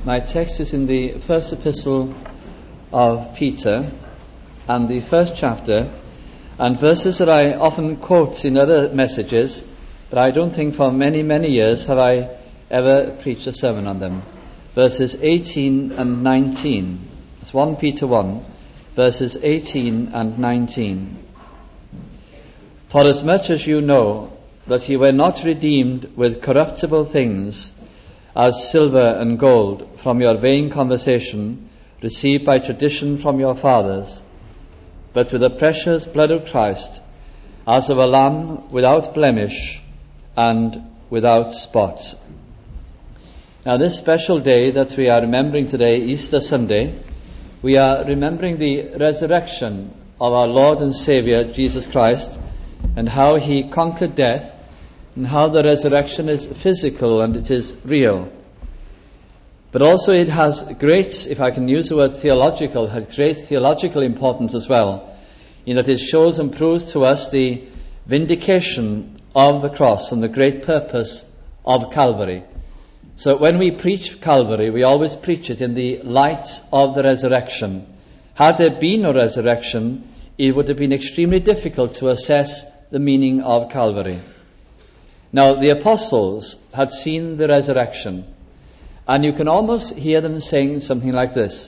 My text is in the first epistle of Peter and the first chapter, and verses that I often quote in other messages, but I don't think for many, many years have I ever preached a sermon on them. Verses 18 and 19. It's 1 Peter 1, verses 18 and 19. For as much as you know that ye were not redeemed with corruptible things, as silver and gold, from your vain conversation, received by tradition from your fathers, but with the precious blood of Christ, as of a lamb without blemish and without spot. Now, this special day that we are remembering today, Easter Sunday, we are remembering the resurrection of our Lord and Saviour, Jesus Christ, and how he conquered death, and how the resurrection is physical and it is real. But also it has great, if I can use the word theological, has great theological importance as well, in that it shows and proves to us the vindication of the cross and the great purpose of Calvary. So when we preach Calvary, we always preach it in the light of the resurrection. Had there been no resurrection, it would have been extremely difficult to assess the meaning of Calvary. Now, the apostles had seen the resurrection, and you can almost hear them saying something like this: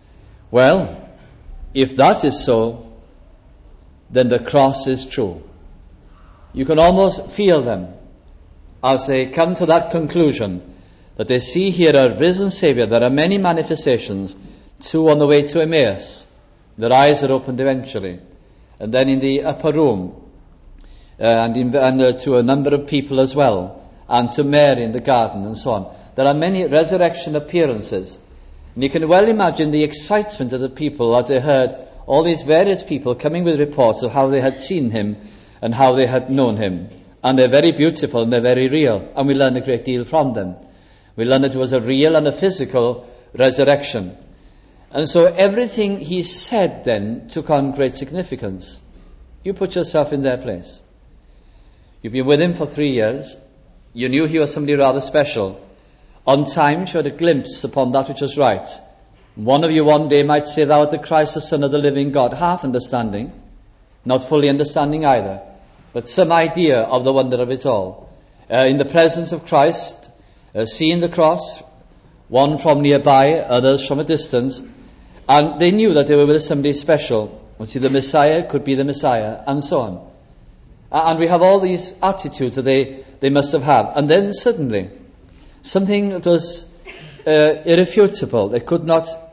well, if that is so, then the cross is true. You can almost feel them as they come to that conclusion, that they see here a risen Saviour. There are many manifestations, two on the way to Emmaus. Their eyes are opened eventually. And then in the upper room, and to a number of people as well, and to Mary in the garden and so on. There are many resurrection appearances. And you can well imagine the excitement of the people as they heard all these various people coming with reports of how they had seen him and how they had known him. And they're very beautiful and they're very real, and we learn a great deal from them. We learn that it was a real and a physical resurrection. And so everything he said then took on great significance. You put yourself in their place. You've been with him for 3 years. You knew he was somebody rather special. On times you had a glimpse upon that which was right. One of you one day might say, thou art the Christ, the Son of the living God. Half understanding, not fully understanding either, but some idea of the wonder of it all. In the presence of Christ, seeing the cross, one from nearby, others from a distance, and they knew that they were with somebody special. See, the Messiah could be the Messiah, and so on. And we have all these attitudes that they must have had. And then suddenly, something that was irrefutable. They could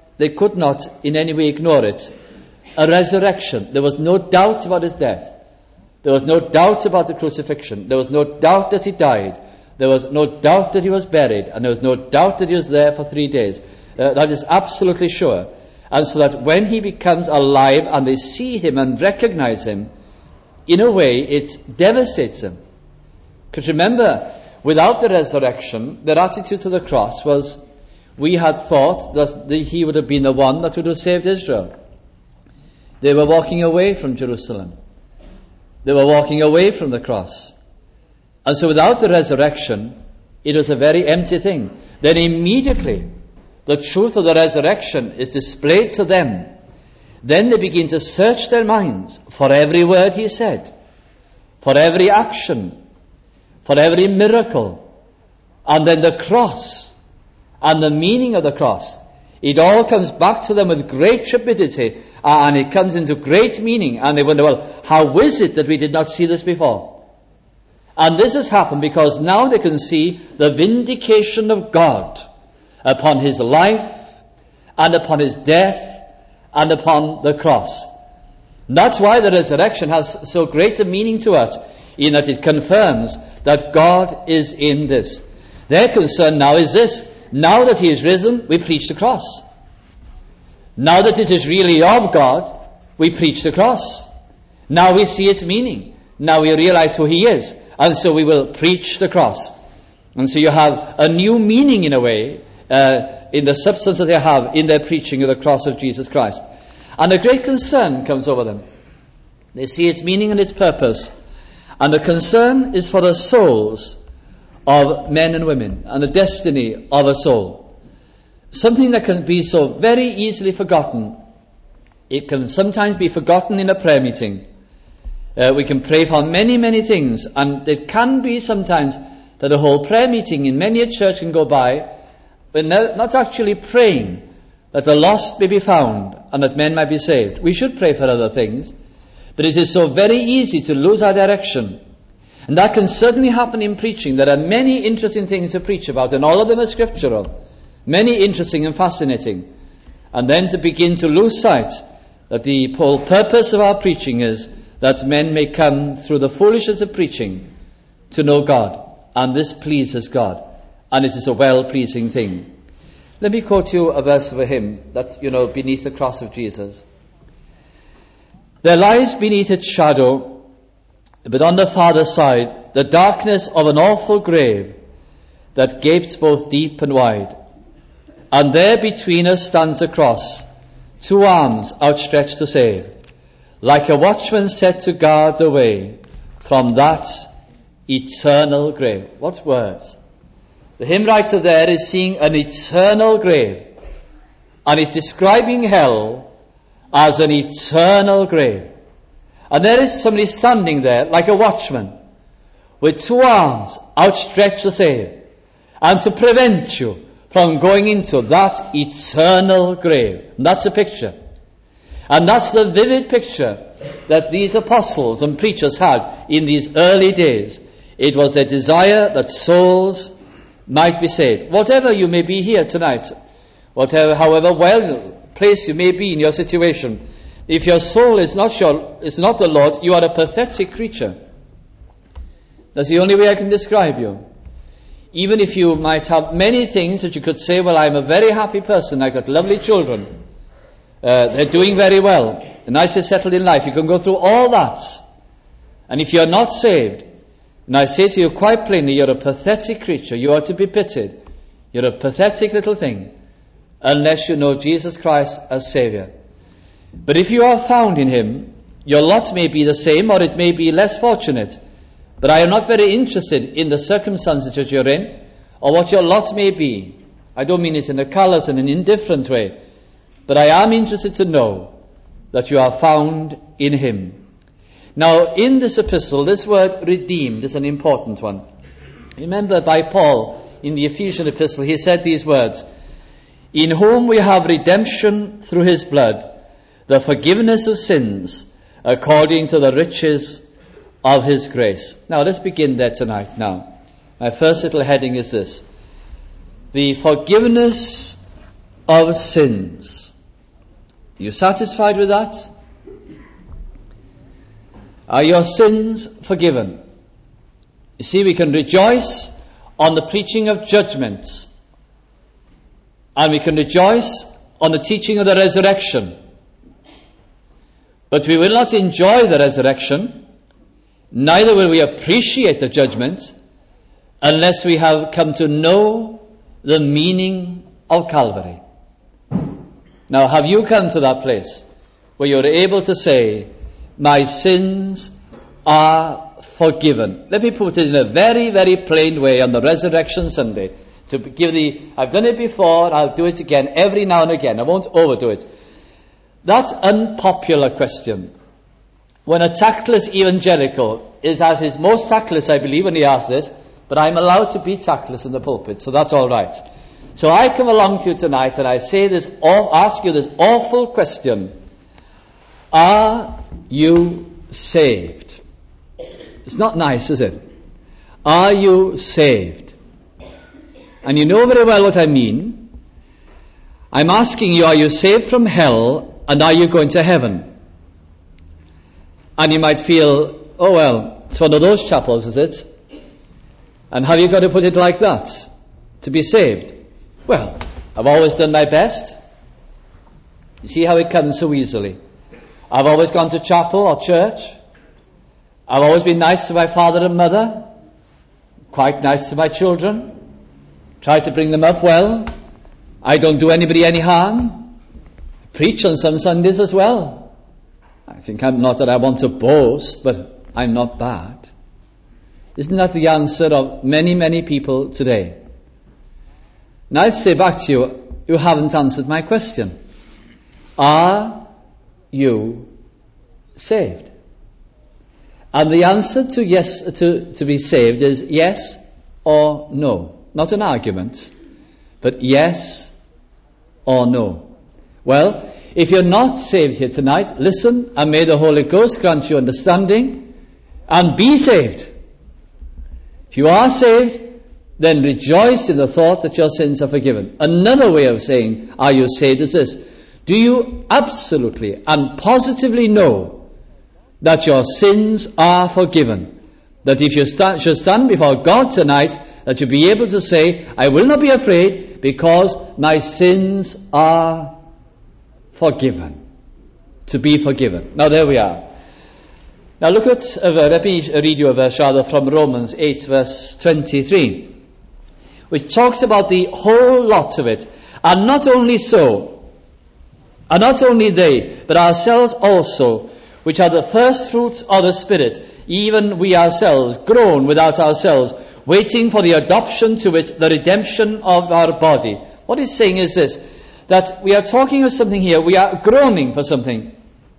not in any way ignore it. A resurrection. There was no doubt about his death. There was no doubt about the crucifixion. There was no doubt that he died. There was no doubt that he was buried. And there was no doubt that he was there for 3 days. That is absolutely sure. And so that when he becomes alive and they see him and recognize him, in a way, it devastates them. Because remember, without the resurrection, their attitude to the cross was, we had thought that he would have been the one that would have saved Israel. They were walking away from Jerusalem. They were walking away from the cross. And so without the resurrection, it was a very empty thing. Then immediately, the truth of the resurrection is displayed to them. Then they begin to search their minds for every word he said, for every action, for every miracle, and then the cross and the meaning of the cross. It all comes back to them with great trepidity, and it comes into great meaning, and they wonder, well, how is it that we did not see this before? And this has happened because now they can see the vindication of God upon his life and upon his death and upon the cross. And that's why the resurrection has so great a meaning to us, in that it confirms that God is in this. Their concern now is this: now that he is risen, we preach the cross. Now that it is really of God, we preach the cross. Now we see its meaning. Now we realize who he is, and so we will preach the cross. And so you have a new meaning, in a way, in the substance that they have in their preaching of the cross of Jesus Christ. And a great concern comes over them. They see its meaning and its purpose. And the concern is for the souls of men and women and the destiny of a soul. something that can be so very easily forgotten. It can sometimes be forgotten in a prayer meeting. We can pray for many, many things, and it can be sometimes that a whole prayer meeting in many a church can go by, but not actually praying that the lost may be found and that men might be saved. We should pray for other things, but it is so very easy to lose our direction. And that can certainly happen in preaching. There are many interesting things to preach about, and all of them are scriptural, many interesting and fascinating. And then to begin to lose sight that the whole purpose of our preaching is that men may come through the foolishness of preaching to know God. And this pleases God. And it is a well-pleasing thing. Let me quote you a verse of a hymn that, beneath the cross of Jesus. There lies beneath its shadow, but on the farther side, the darkness of an awful grave that gapes both deep and wide. And there between us stands the cross, 2 arms outstretched to save, like a watchman set to guard the way from that eternal grave. What words? The hymn writer there is seeing an eternal grave, and is describing hell as an eternal grave. And there is somebody standing there like a watchman with 2 arms outstretched to save and to prevent you from going into that eternal grave. And that's a picture. And that's the vivid picture that these apostles and preachers had in these early days. It was their desire that souls might be saved. Whatever you may be here tonight, however well placed you may be in your situation, if your soul is not the Lord, you are a pathetic creature. That's the only way I can describe you. Even if you might have many things that you could say, well, I'm a very happy person, I've got lovely children, they're doing very well, nicely settled in life, you can go through all that. And if you're not saved, and I say to you quite plainly, you're a pathetic creature. You are to be pitied. You're a pathetic little thing, unless you know Jesus Christ as Saviour. But if you are found in Him, your lot may be the same, or it may be less fortunate. But I am not very interested in the circumstances that you're in, or what your lot may be. I don't mean it in a callous and an indifferent way, but I am interested to know that you are found in Him. Now, in this epistle, this word redeemed is an important one. Remember, by Paul, in the Ephesian epistle, he said these words, in whom we have redemption through His blood, the forgiveness of sins, according to the riches of His grace. Now, let's begin there tonight now. My first little heading is this: the forgiveness of sins. Are you satisfied with that? Are your sins forgiven? You see, we can rejoice on the preaching of judgments, and we can rejoice on the teaching of the resurrection. But we will not enjoy the resurrection, neither will we appreciate the judgment, unless we have come to know the meaning of Calvary. Now, have you come to that place where you're able to say, my sins are forgiven? Let me put it in a very, very plain way on the Resurrection Sunday. I've done it before, I'll do it again every now and again. I won't overdo it. That unpopular question, when a tactless evangelical is at his most tactless, I believe, when he asks this, but I'm allowed to be tactless in the pulpit, so that's all right. So I come along to you tonight and I say this, ask you this awful question: are you saved? It's not nice, is it? Are you saved? And you know very well what I mean. I'm asking you, are you saved from hell, and are you going to heaven? And you might feel, oh well, it's one of those chapels, is it? And have you got to put it like that to be saved? Well, I've always done my best. You see how it comes so easily. I've always gone to chapel or church. I've always been nice to my father and mother, quite nice to my children, try to bring them up well. I don't do anybody any harm. Preach on some Sundays as well. I think I'm not that I want to boast, but I'm not bad. Isn't that the answer of many, many people today? Now I say back to you, you haven't answered my question. Are you saved? And the answer to yes, to be saved is yes or no. Not an argument, but yes or no. Well, if you're not saved here tonight, listen, and may the Holy Ghost grant you understanding and be saved. If you are saved, then rejoice in the thought that your sins are forgiven. Another way of saying, are you saved, is this: do you absolutely and positively know that your sins are forgiven? That if you should stand before God tonight, that you'll be able to say, I will not be afraid because my sins are forgiven. To be forgiven. Now there we are. Now look at, let me read you a verse rather from Romans 8 verse 23, which talks about the whole lot of it. And not only so, and not only they, but ourselves also, which are the first fruits of the Spirit, even we ourselves, groan without ourselves, waiting for the adoption to it, the redemption of our body. What he's saying is this, that we are talking of something here, we are groaning for something.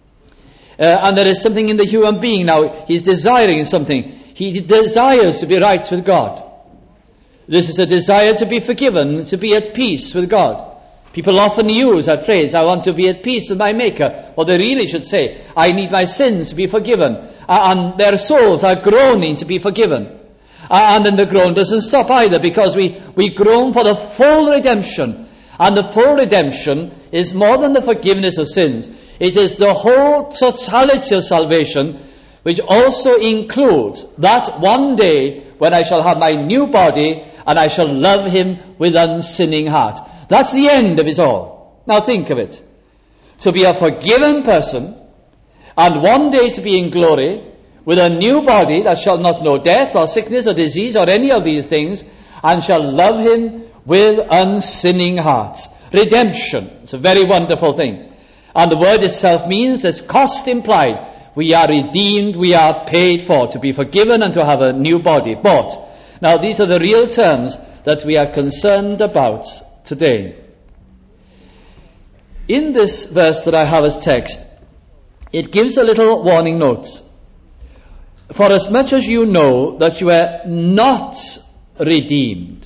And there is something in the human being now, he's desiring something. He desires to be right with God. This is a desire to be forgiven, to be at peace with God. People often use that phrase, I want to be at peace with my Maker. Or they really should say, I need my sins to be forgiven. And their souls are groaning to be forgiven. And then the groan doesn't stop either, because we groan for the full redemption. And the full redemption is more than the forgiveness of sins. It is the whole totality of salvation, which also includes that one day when I shall have my new body and I shall love him with unsinning heart. That's the end of it all. Now think of it. To be a forgiven person, and one day to be in glory, with a new body that shall not know death or sickness or disease or any of these things, and shall love him with unsinning hearts. Redemption. It's a very wonderful thing. And the word itself means there's cost implied. We are redeemed, we are paid for, to be forgiven and to have a new body, bought. Now these are the real terms that we are concerned about today. In this verse that I have as text, it gives a little warning note. For as much as you know that you are not redeemed,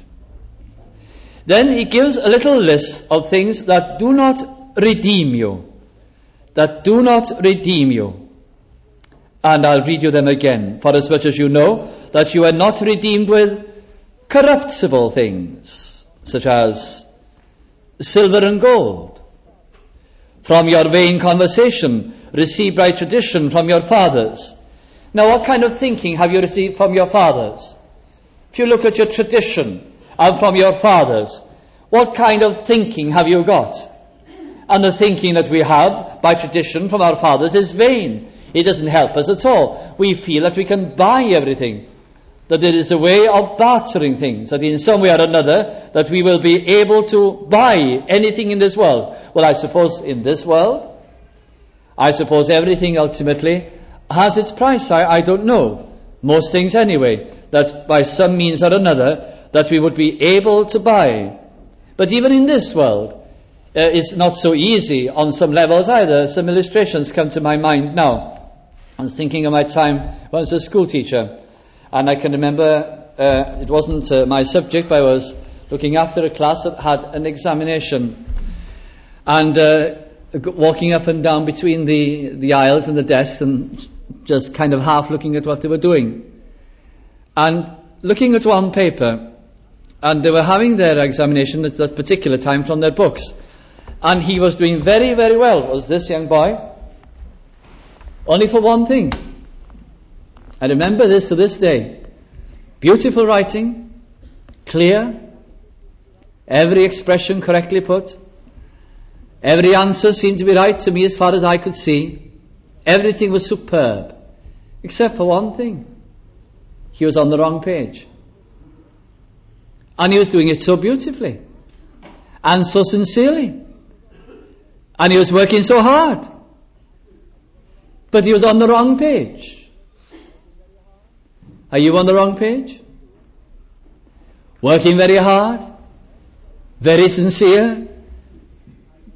then he gives a little list of things that do not redeem you. That do not redeem you. And I'll read you them again. For as much as you know that you are not redeemed with corruptible things, such as silver and gold, from your vain conversation, received by tradition from your fathers. Now what kind of thinking have you received from your fathers? If you look at your tradition and from your fathers, what kind of thinking have you got? And the thinking that we have by tradition from our fathers is vain. It doesn't help us at all. We feel that we can buy everything, that there is a way of bartering things, that in some way or another that we will be able to buy anything in this world. Well, I suppose in this world, I suppose everything ultimately has its price. I don't know. Most things anyway, that by some means or another that we would be able to buy. But even in this world, it's not so easy on some levels either. Some illustrations come to my mind now. I was thinking of my time when I was a school teacher, and I can remember it wasn't my subject, but I was looking after a class that had an examination, and walking up and down between the aisles and the desks and just kind of half looking at what they were doing, and looking at one paper, and they were having their examination at that particular time from their books. And he was doing very, very well, was this young boy. Only for one thing. I remember this to this day. Beautiful writing, clear, every expression correctly put, every answer seemed to be right to me as far as I could see. Everything was superb, except for one thing. He was on the wrong page. And he was doing it so beautifully, and so sincerely. And he was working so hard. But he was on the wrong page. Are you on the wrong page? Working very hard, very sincere,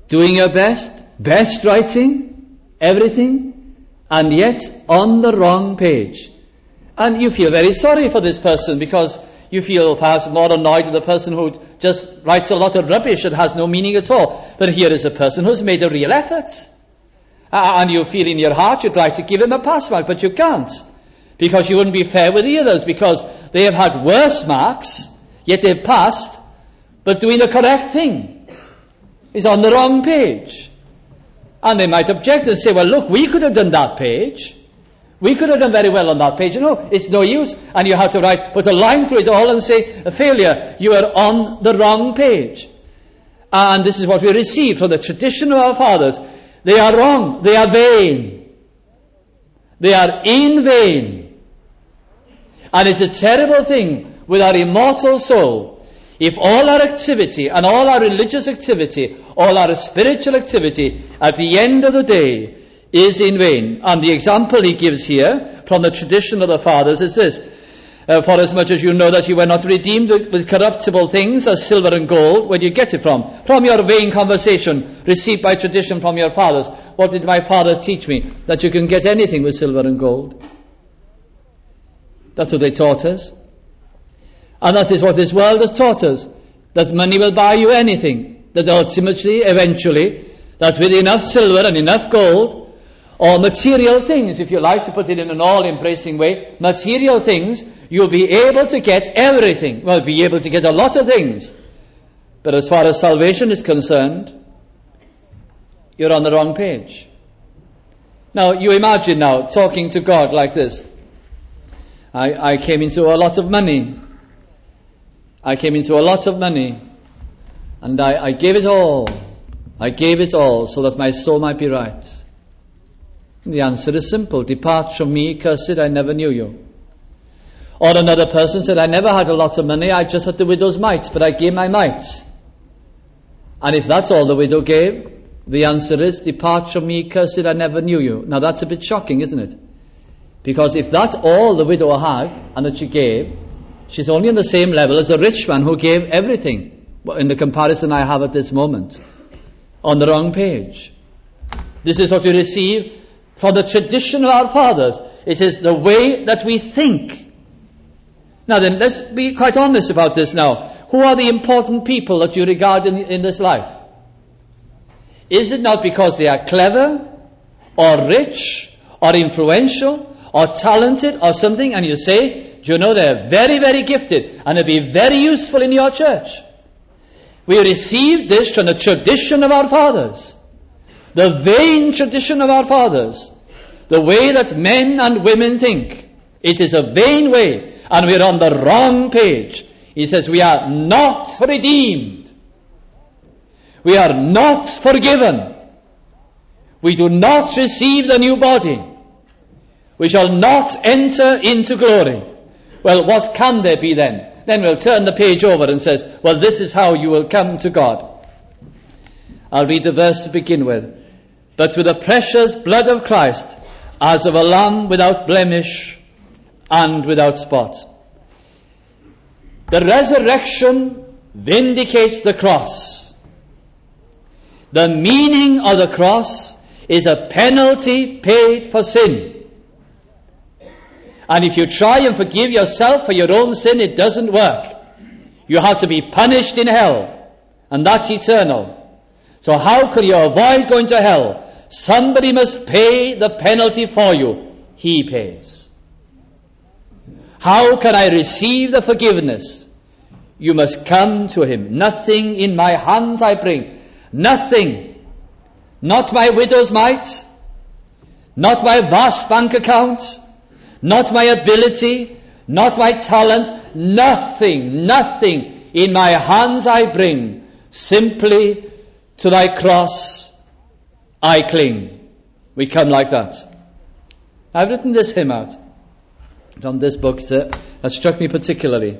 doing your best writing, everything, and yet on the wrong page. And you feel very sorry for this person because you feel perhaps more annoyed with the person who just writes a lot of rubbish that has no meaning at all. But here is a person who's made a real effort. And you feel in your heart you'd like to give him a pass mark, but you can't. Because you wouldn't be fair with the others, because they have had worse marks, yet they've passed, but doing the correct thing is on the wrong page. And they might object and say, well, look, we could have done that page. We could have done very well on that page. No, it's no use. And you have to put a line through it all and say, a failure, you are on the wrong page. And this is what we receive from the tradition of our fathers. They are wrong. They are vain. They are in vain. And it's a terrible thing with our immortal soul. If all our activity and all our religious activity, all our spiritual activity, at the end of the day, is in vain. And the example he gives here from the tradition of the fathers is this. For as much as you know that you were not redeemed with corruptible things as silver and gold, where do you get it from? From your vain conversation received by tradition from your fathers. What did my fathers teach me? That you can get anything with silver and gold. That's what they taught us. And that is what this world has taught us. That money will buy you anything. That ultimately, eventually, that with enough silver and enough gold, or material things, if you like to put it in an all-embracing way, material things, you'll be able to get everything. Well, be able to get a lot of things. But as far as salvation is concerned, you're on the wrong page. Now, you imagine now, talking to God like this. I came into a lot of money. I came into a lot of money. And I gave it all. I gave it all so that my soul might be right. The answer is simple. Depart from me, cursed, I never knew you. Or another person said, I never had a lot of money, I just had the widow's mite, but I gave my mite. And if that's all the widow gave, the answer is, depart from me, cursed, I never knew you. Now that's a bit shocking, isn't it? Because if that's all the widow had, and that she gave, she's only on the same level as the rich man who gave everything, in the comparison I have at this moment. On the wrong page. This is what we receive from the tradition of our fathers. It is the way that we think. Now then, let's be quite honest about this now. Who are the important people that you regard in this life? Is it not because they are clever, or rich, or influential, or talented, or something, and you say, do you know, they're very, very gifted, and they'll be very useful in your church? We received this from the tradition of our fathers. The vain tradition of our fathers. The way that men and women think. It is a vain way. And we're on the wrong page. He says we are not redeemed. We are not forgiven. We do not receive the new body. We shall not enter into glory. Well, what can there be then? Then we'll turn the page over and says, well, this is how you will come to God. I'll read the verse to begin with. But with the precious blood of Christ, as of a lamb without blemish and without spot. The resurrection vindicates the cross. The meaning of the cross is a penalty paid for sin. And if you try and forgive yourself for your own sin, it doesn't work. You have to be punished in hell, and that's eternal. So how can you avoid going to hell? Somebody must pay the penalty for you. He pays. How can I receive the forgiveness? You must come to him. Nothing in my hands I bring. Nothing. Not my widow's mite. Not my vast bank account. Not my ability. Not my talent. Nothing. Nothing in my hands I bring. Simply to thy cross I cling. We come like that. I've written this hymn out from this book that struck me particularly.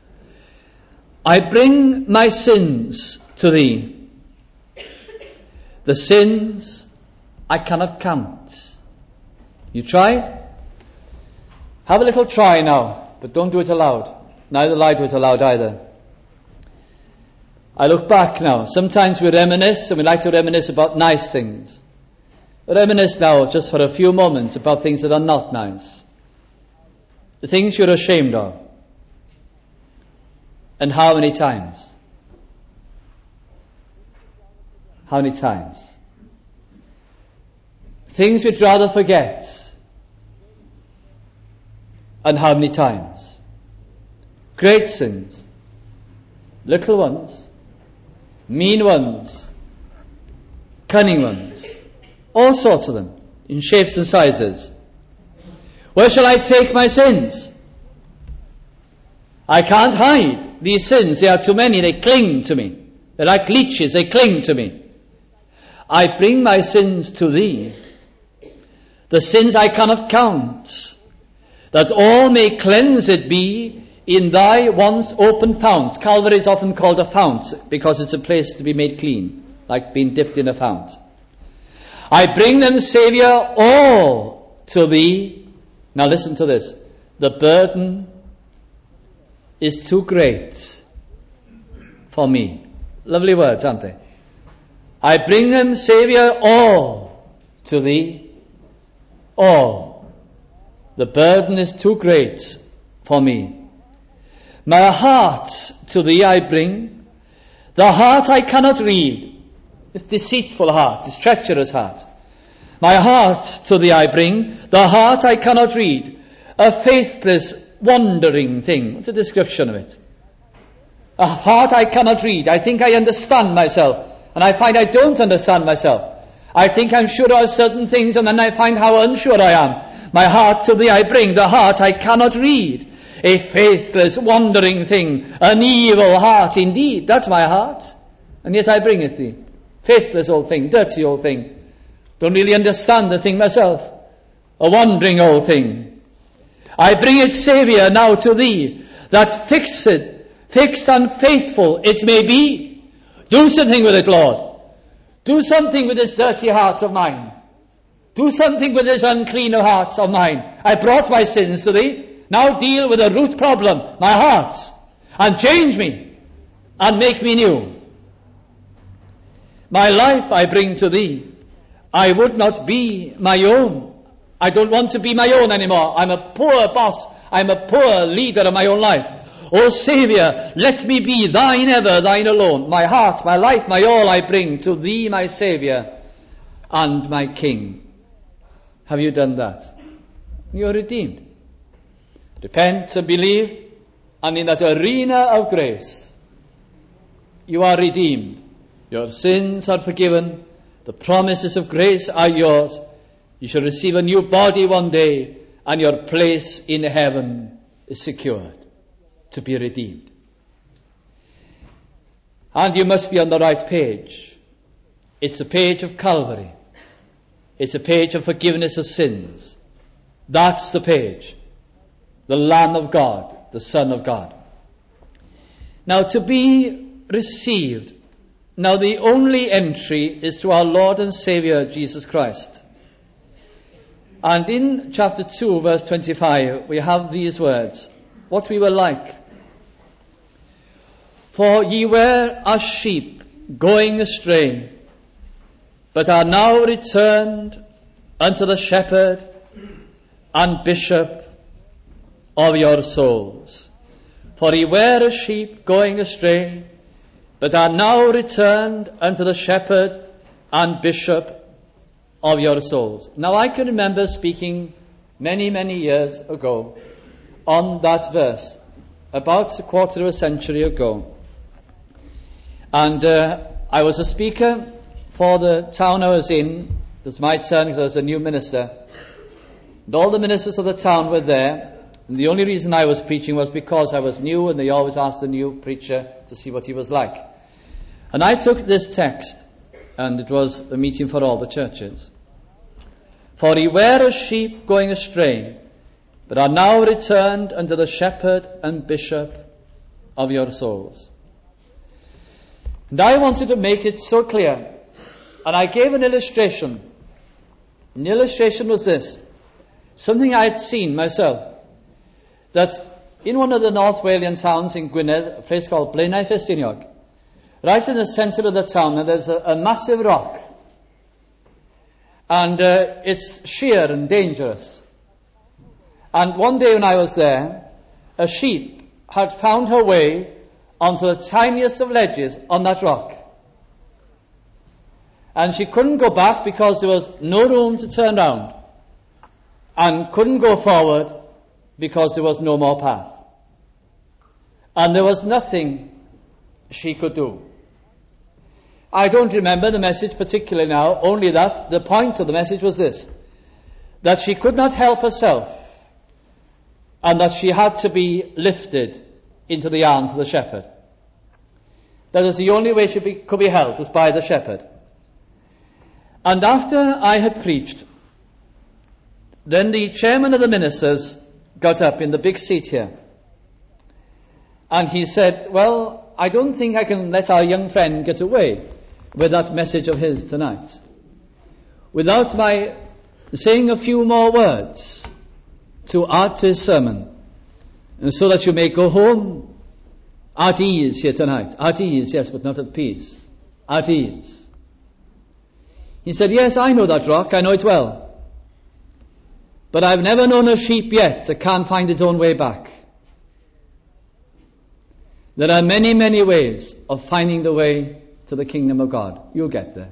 I bring my sins to thee. The sins I cannot count. You tried? Have a little try now, but don't do it aloud. Neither lie to it aloud either. I look back now. Sometimes we reminisce, and we like to reminisce about nice things. Reminisce now just for a few moments about things that are not nice. The things you're ashamed of. And how many times? How many times? Things we'd rather forget. And how many times? Great sins. Little ones. Mean ones. Cunning ones. All sorts of them. In shapes and sizes. Where shall I take my sins? I can't hide these sins. They are too many. They cling to me. They're like leeches. They cling to me. I bring my sins to thee. The sins I cannot count. That all may cleansed be in thy once open fount. Calvary is often called a fount because it's a place to be made clean. Like being dipped in a fount. I bring them, Saviour, all to thee. Now listen to this. The burden is too great for me. Lovely words, aren't they? I bring them, Saviour, all to thee. All. The burden is too great for me. My heart to thee I bring. The heart I cannot read. This deceitful heart, this treacherous heart. My heart to thee I bring. The heart I cannot read. A faithless, wandering thing. What's the description of it? A heart I cannot read. I think I understand myself. And I find I don't understand myself. I think I'm sure of certain things, and then I find how unsure I am. My heart to thee I bring. The heart I cannot read. A faithless, wandering thing. An evil heart indeed. That's my heart. And yet I bring it thee. Faithless old thing. Dirty old thing. Don't really understand the thing myself. A wandering old thing. I bring it, Saviour, now to thee. That fixed and faithful it may be. Do something with it, Lord. Do something with this dirty heart of mine. Do something with this unclean heart of mine. I brought my sins to thee. Now deal with the root problem, my heart. And change me. And make me new. My life I bring to thee. I would not be my own. I don't want to be my own anymore. I'm a poor boss. I'm a poor leader of my own life. O Saviour, let me be thine ever, thine alone. My heart, my life, my all I bring to thee, my Saviour and my King. Have you done that? You are redeemed. Repent and believe, and in that arena of grace, you are redeemed. Your sins are forgiven. The promises of grace are yours. You shall receive a new body one day, and your place in heaven is secured. To be redeemed. And you must be on the right page. It's the page of Calvary. It's the page of forgiveness of sins. That's the page. The Lamb of God, the Son of God. Now to be received, now the only entry is to our Lord and Saviour Jesus Christ. And in chapter 2 verse 25 we have these words. What we were like. For ye were as sheep going astray, but are now returned unto the shepherd and bishop of your souls. For ye were as sheep going astray, but are now returned unto the shepherd and bishop of your souls. Now I can remember speaking many, many years ago on that verse, about a quarter of a century ago. And I was a speaker for the town I was in. It was my turn because I was a new minister. And all the ministers of the town were there. And the only reason I was preaching was because I was new, and they always asked the new preacher to see what he was like. And I took this text, and it was a meeting for all the churches. For ye were as sheep going astray, but are now returned unto the shepherd and bishop of your souls. And I wanted to make it so clear, and I gave an illustration. And the illustration was this, something I had seen myself, that in one of the North Walian towns in Gwynedd, a place called Blaenau Ffestiniog, right in the center of the town, and there's a massive rock. And it's sheer and dangerous. And one day when I was there, a sheep had found her way onto the tiniest of ledges on that rock. And she couldn't go back because there was no room to turn round, and couldn't go forward because there was no more path. And there was nothing she could do. I don't remember the message particularly now, only that the point of the message was this, that she could not help herself, and that she had to be lifted into the arms of the shepherd. That was the only way she could be helped, was by the shepherd. And after I had preached, then the chairman of the ministers got up in the big seat here, and he said, well, I don't think I can let our young friend get away with that message of his tonight without my saying a few more words to add to his sermon, and so that you may go home at ease here tonight. At ease, yes, but not at peace. At ease. He said, yes, I know that rock, I know it well. But I've never known a sheep yet that can't find its own way back. There are many, many ways of finding the way to the kingdom of God. You'll get there.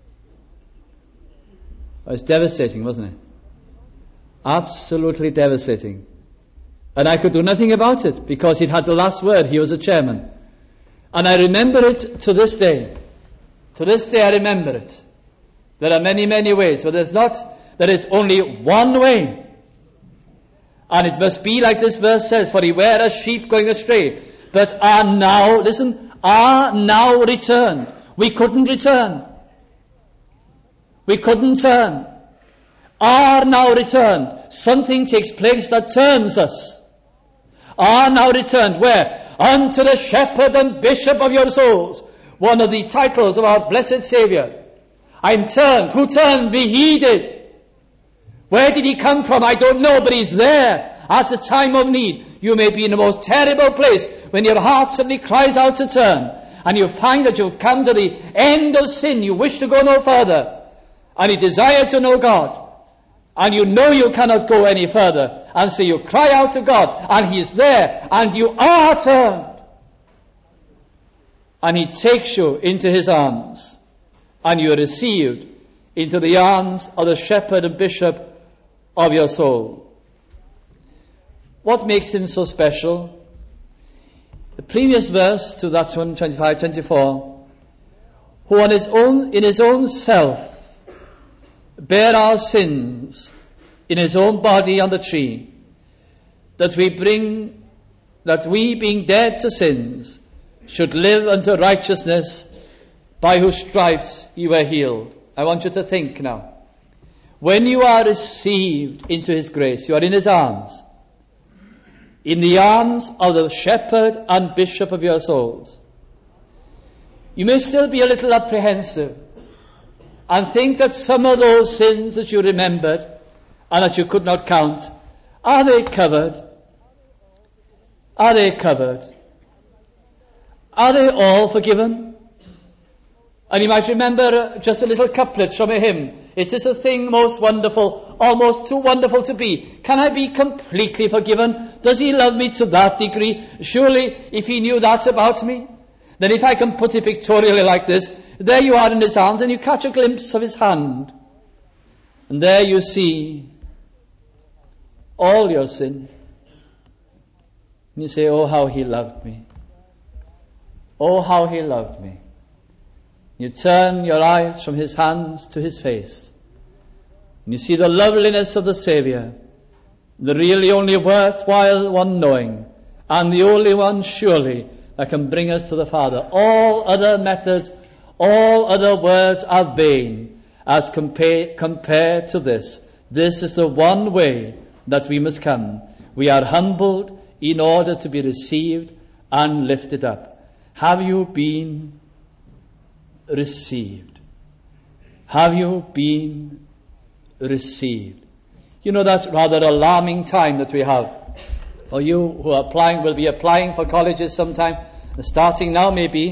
It was devastating, wasn't it? Absolutely devastating. And I could do nothing about it because he'd had the last word. He was a chairman. And I remember it to this day. To this day I remember it. There are many, many ways, but there is only one way. And it must be like this verse says, for he were as sheep going astray, but are now, listen, are now returned. We couldn't return. We couldn't turn. Are now returned. Something takes place that turns us. Are now returned. Where? Unto the shepherd and bishop of your souls. One of the titles of our blessed Saviour. I'm turned. Who turned? Me, he did. Where did he come from? I don't know, but he's there at the time of need. You may be in the most terrible place when your heart suddenly cries out to turn, and you find that you've come to the end of sin. You wish to go no further, and you desire to know God, and you know you cannot go any further, and so you cry out to God, and he is there, and you are turned, and he takes you into his arms, and you are received into the arms of the shepherd and bishop of your soul. What makes him so special? The previous verse to that one, 25-24, who in his own self bare our sins in his own body on the tree, that we being dead to sins should live unto righteousness, by whose stripes you were healed. I want you to think now. When you are received into his grace, you are in his arms. In the arms of the shepherd and bishop of your souls. You may still be a little apprehensive and think that some of those sins that you remembered and that you could not count, are they covered? Are they covered? Are they all forgiven? And you might remember just a little couplet from a hymn. It is a thing most wonderful, almost too wonderful to be. Can I be completely forgiven? Does he love me to that degree? Surely, if he knew that about me, then if I can put it pictorially like this, there you are in his arms and you catch a glimpse of his hand. And there you see all your sin. And you say, oh, how he loved me. Oh, how he loved me. You turn your eyes from his hands to his face, and you see the loveliness of the Saviour, the really only worthwhile one knowing, and the only one surely that can bring us to the Father. All other methods, all other words are vain as compared to this. This is the one way that we must come. We are humbled in order to be received and lifted up. Have you been received? Have you been received? You know, that's rather alarming time that we have. For you who are applying, will be applying for colleges sometime, starting now maybe,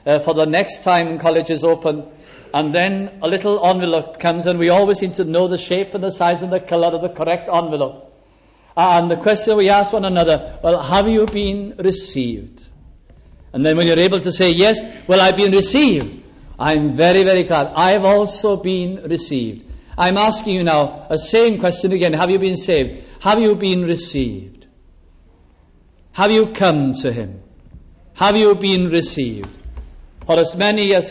for the next time college is open. And then a little envelope comes, and we always seem to know the shape and the size and the color of the correct envelope. And the question we ask one another, well, have you been received? And then when you're able to say, yes, well, I've been received, I'm very, very glad. I've also been received. I'm asking you now a same question again. Have you been saved? Have you been received? Have you come to him? Have you been received? For as many as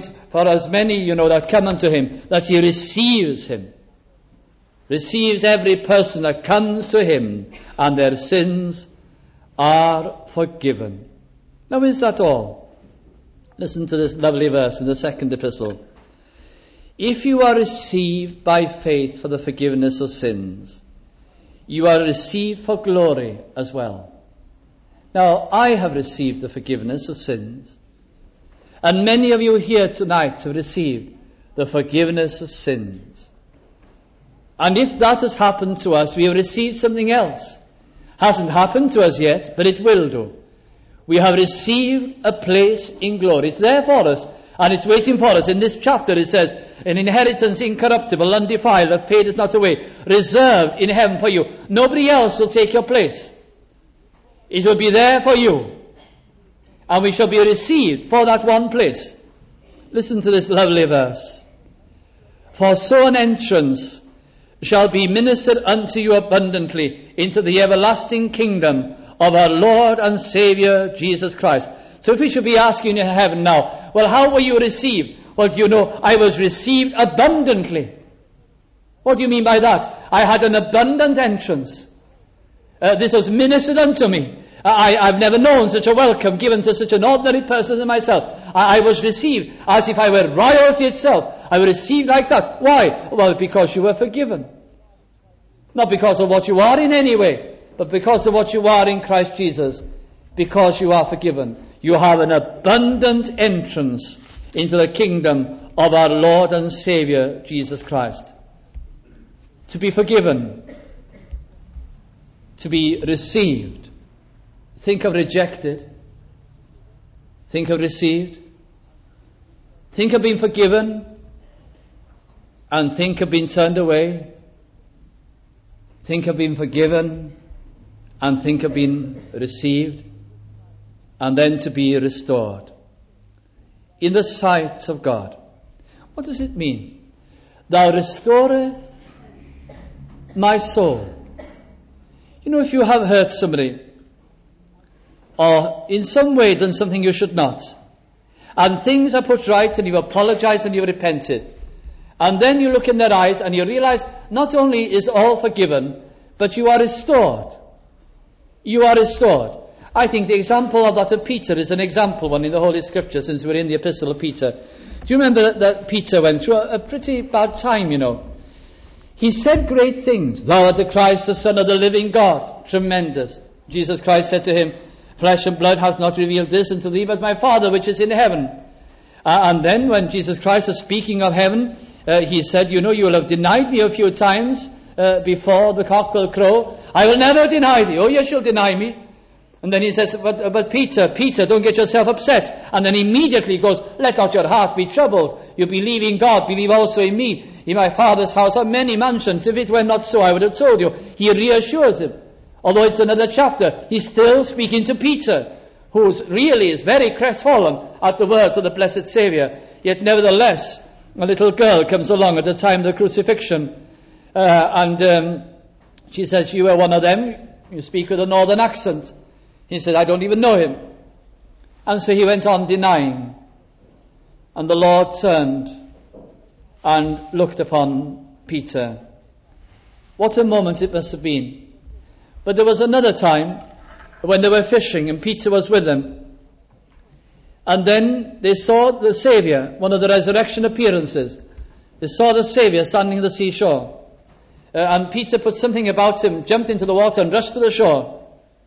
that come unto him, that he receives him. Receives every person that comes to him, and their sins are forgiven. Now, is that all? Listen to this lovely verse in the second epistle. If you are received by faith for the forgiveness of sins, you are received for glory as well. Now, I have received the forgiveness of sins, and many of you here tonight have received the forgiveness of sins. And if that has happened to us, we have received something else. Hasn't happened to us yet, but it will do. We have received a place in glory. It's there for us, and it's waiting for us. In this chapter it says, an inheritance incorruptible, undefiled, that fadeth not away, reserved in heaven for you. Nobody else will take your place. It will be there for you. And we shall be received for that one place. Listen to this lovely verse. For so an entrance shall be ministered unto you abundantly into the everlasting kingdom of our Lord and Saviour Jesus Christ. So if we should be asking in heaven now, well, how were you received? Well, you know, I was received abundantly. What do you mean by that? I had an abundant entrance. This was ministered unto me. I've never known such a welcome given to such an ordinary person as myself. I was received as if I were royalty itself. I was received like that. Why? Well, because you were forgiven. Not because of what you are in any way, but because of what you are in Christ Jesus. Because you are forgiven. You have an abundant entrance into the kingdom of our Lord and Saviour, Jesus Christ. To be forgiven. To be received. Think of rejected. Think of received. Think of being forgiven. And think of being turned away. Think of being forgiven. And think of being received. And then to be restored. In the sight of God. What does it mean? Thou restorest my soul. You know, if you have hurt somebody, or in some way done something you should not, and things are put right and you apologize and you repented, and then you look in their eyes and you realize not only is all forgiven, but you are restored. You are restored. I think the example of that of Peter is an example one in the Holy Scripture, since we're in the Epistle of Peter. Do you remember that Peter went through a pretty bad time, you know? He said great things. Thou art the Christ, the Son of the living God. Tremendous. Jesus Christ said to him, flesh and blood hath not revealed this unto thee, but my Father which is in heaven. And then when Jesus Christ was speaking of heaven, he said, you know, you will have denied me a few times before the cock will crow. I will never deny thee. Oh, yes, you'll deny me. And then he says, but Peter, don't get yourself upset. And then immediately goes, let not your heart be troubled. You believe in God, believe also in me. In my Father's house are many mansions. If it were not so, I would have told you. He reassures him. Although it's another chapter, he's still speaking to Peter, who really is very crestfallen at the words of the blessed Saviour. Yet nevertheless, a little girl comes along at the time of the crucifixion, and she says, you are one of them. You speak with a northern accent. He said, I don't even know him. And so he went on denying. And the Lord turned and looked upon Peter. What a moment it must have been. But there was another time when they were fishing and Peter was with them. And then they saw the Saviour, one of the resurrection appearances. They saw the Saviour standing at the seashore. And Peter put something about him, jumped into the water and rushed to the shore.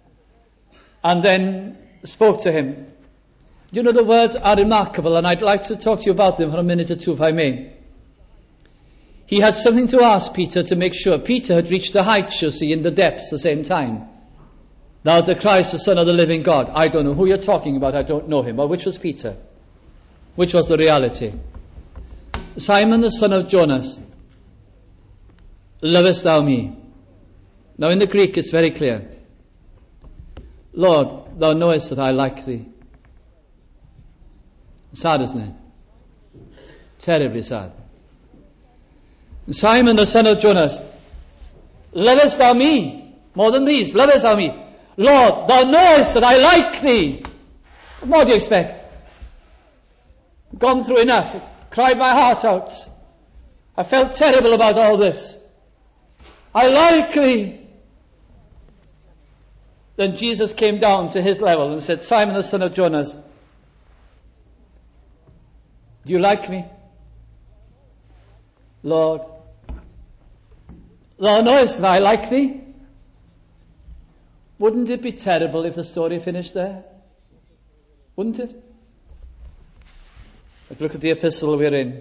And then spoke to him. You know, the words are remarkable, and I'd like to talk to you about them for a minute or two, if I may. He had something to ask Peter to make sure. Peter had reached the heights, you see, in the depths at the same time. Thou art the Christ, the Son of the living God. I don't know who you're talking about. I don't know him. Well, which was Peter? which was the reality. Simon the son of Jonas, lovest thou me? Now in the Greek it's very clear. Lord, thou knowest that I like thee. Sad, isn't it? Terribly sad. Simon the son of Jonas, lovest thou me more than these? Lovest thou me? Lord, thou knowest that I like thee. What more do you expect? Gone through enough. Cried my heart out. I felt terrible about all this. I like thee. Then Jesus came down to his level and said, Simon the son of Jonas, do you like me? Lord, thou knowest that I like thee. Wouldn't it be terrible if the story finished there? Wouldn't it? But look at the epistle we're in.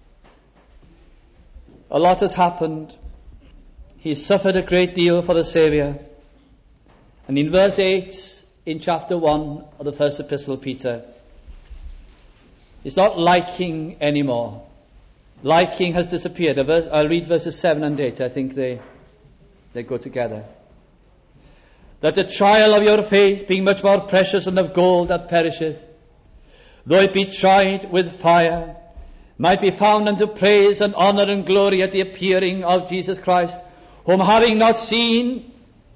A lot has happened. He suffered a great deal for the Saviour. And in verse 8, in chapter 1 of the first epistle of Peter, he's not liking anymore. Liking has disappeared. I'll read verses 7 and 8. I think they go together. That the trial of your faith, being much more precious than of gold that perisheth, though it be tried with fire, might be found unto praise and honour and glory at the appearing of Jesus Christ, whom having not seen,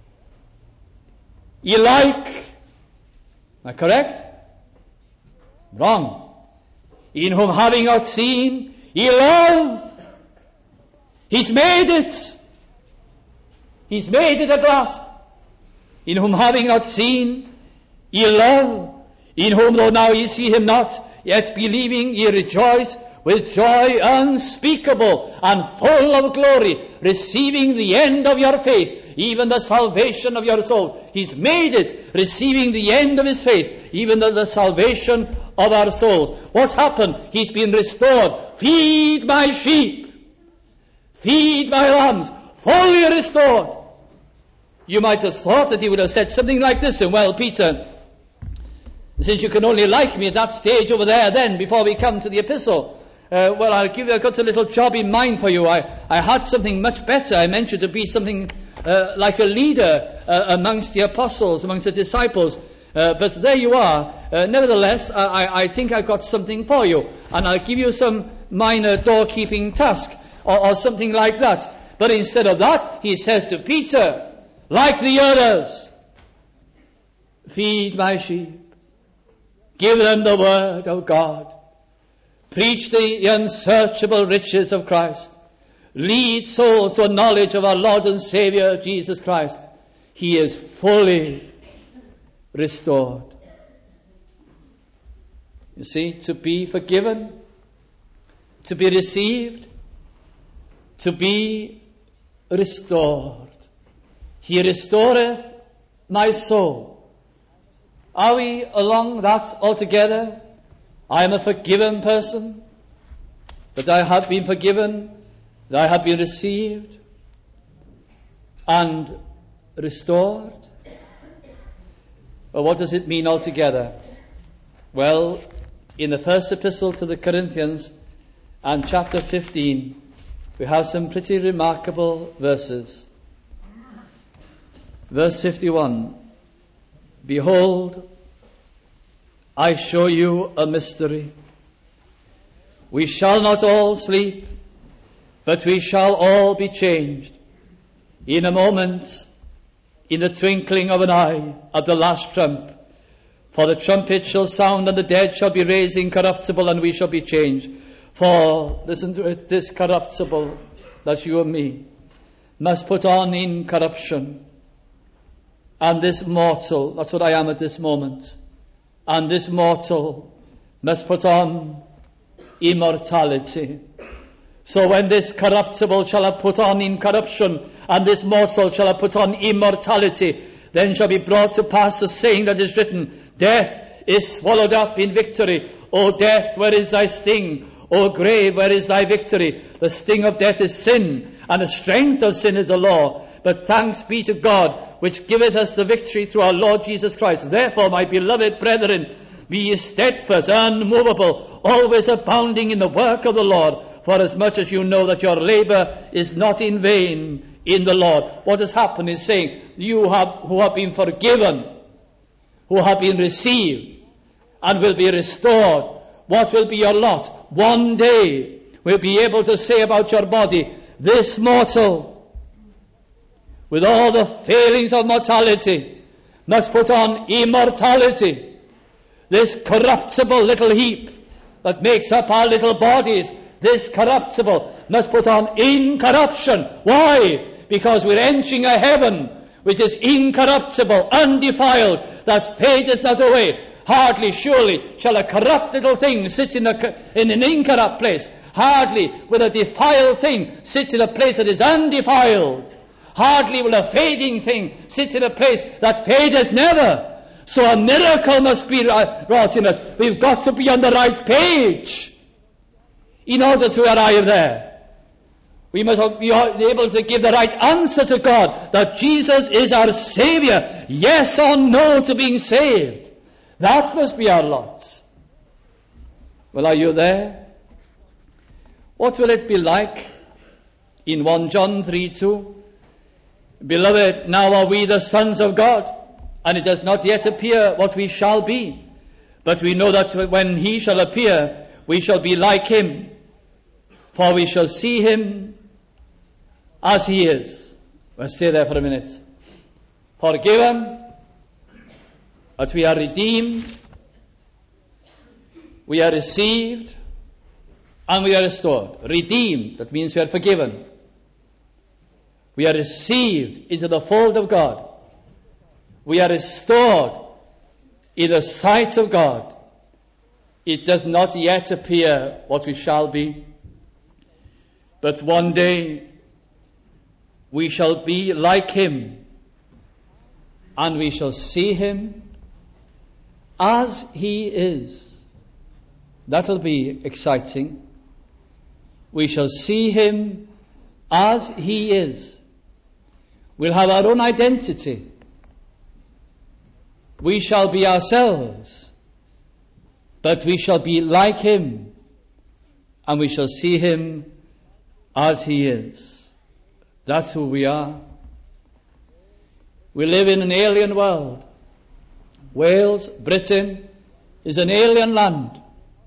ye like. Am I correct? Wrong. In whom having not seen, ye love. He's made it. He's made it at last. In whom having not seen, ye love. In whom though now ye see him not, yet believing ye rejoice with joy unspeakable and full of glory, receiving the end of your faith, even the salvation of your souls. He's made it, receiving the end of his faith, even the salvation of our souls. What's happened? He's been restored. Feed my sheep. Feed my lambs. Fully restored. You might have thought that he would have said something like this, and well, Peter, since you can only like me at that stage over there then, before we come to the epistle, well, I've got a little job in mind for you. I had something much better. I meant you to be something like a leader amongst the apostles, amongst the disciples. But there you are. Nevertheless, I think I've got something for you. And I'll give you some minor doorkeeping task or something like that. But instead of that, he says to Peter, like the others, feed my sheep. Give them the word of God. Preach the unsearchable riches of Christ. Lead souls to a knowledge of our Lord and Saviour, Jesus Christ. He is fully restored. You see, to be forgiven, to be received, to be restored. He restoreth my soul. Are we along that altogether? I am a forgiven person, that I have been forgiven, that I have been received and restored. Well, what does it mean altogether? Well, in the first epistle to the Corinthians and chapter 15, we have some pretty remarkable verses. Verse 51, behold, I show you a mystery. We shall not all sleep, but we shall all be changed. In a moment, in the twinkling of an eye, at the last trump. For the trumpet shall sound, and the dead shall be raised incorruptible, and we shall be changed. For, listen to it, this corruptible, that's you and me, must put on incorruption. And this mortal, that's what I am at this moment, and this mortal must put on immortality. So when this corruptible shall have put on incorruption, and this mortal shall have put on immortality, then shall be brought to pass the saying that is written, death is swallowed up in victory. O death, where is thy sting? O grave, where is thy victory? The sting of death is sin, and the strength of sin is the law. But thanks be to God, which giveth us the victory through our Lord Jesus Christ. Therefore, my beloved brethren, Be ye steadfast, unmovable, always abounding in the work of the Lord, for as much as you know that your labor is not in vain in the Lord. What has happened is saying, who have been forgiven, who have been received, and will be restored, what will be your lot? One day we'll be able to say about your body, this mortal, with all the failings of mortality, must put on immortality. This corruptible little heap that makes up our little bodies, this corruptible, must put on incorruption. Why? Because we're entering a heaven which is incorruptible, undefiled, that fadeth not away. Hardly, surely, shall a corrupt little thing sit in an incorrupt place. Hardly will a defiled thing sit in a place that is undefiled. Hardly will a fading thing sit in a place that fadeth never. So a miracle must be wrought in us. We've got to be on the right page in order to arrive there. We must be able to give the right answer to God, that Jesus is our Saviour. Yes or no to being saved. That must be our lot. Well, are you there? What will it be like in 1 John 3:2? Beloved, now are we the sons of God, and it does not yet appear what we shall be. But we know that when he shall appear, we shall be like him, for we shall see him as he is. Let's stay there for a minute. Forgiven, but we are redeemed, we are received, and we are restored. Redeemed, that means we are forgiven. We are received into the fold of God. We are restored in the sight of God. It does not yet appear what we shall be, but one day we shall be like him, and we shall see him as he is. That'll be exciting. We shall see him as he is. We'll have our own identity. We shall be ourselves, but we shall be like him, and we shall see him as he is. That's who we are. We live in an alien world. Wales, Britain, is an alien land.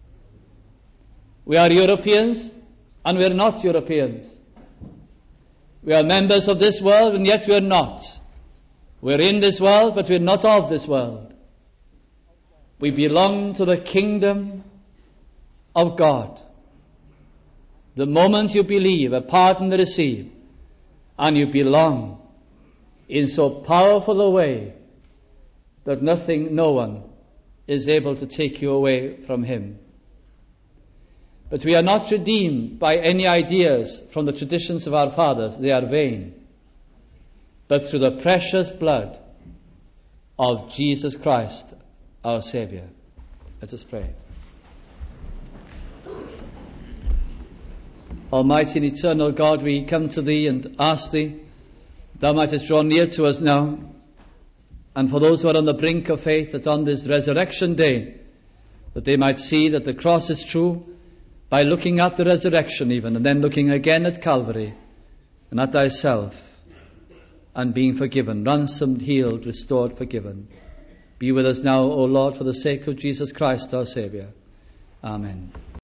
We are Europeans, and we are not Europeans. We are members of this world, and yet we are not. We're in this world, but we're not of this world. We belong to the kingdom of God. The moment you believe, a pardon receive, and you belong in so powerful a way that no one is able to take you away from him. But we are not redeemed by any ideas from the traditions of our fathers. They are vain. But through the precious blood of Jesus Christ, our Saviour. Let us pray. Almighty and eternal God, we come to Thee and ask Thee, Thou mightest draw near to us now, and for those who are on the brink of faith, that on this resurrection day, that they might see that the cross is true, by looking at the resurrection even, and then looking again at Calvary, and at Thyself, and being forgiven, ransomed, healed, restored, forgiven. Be with us now, O Lord, for the sake of Jesus Christ, our Saviour. Amen.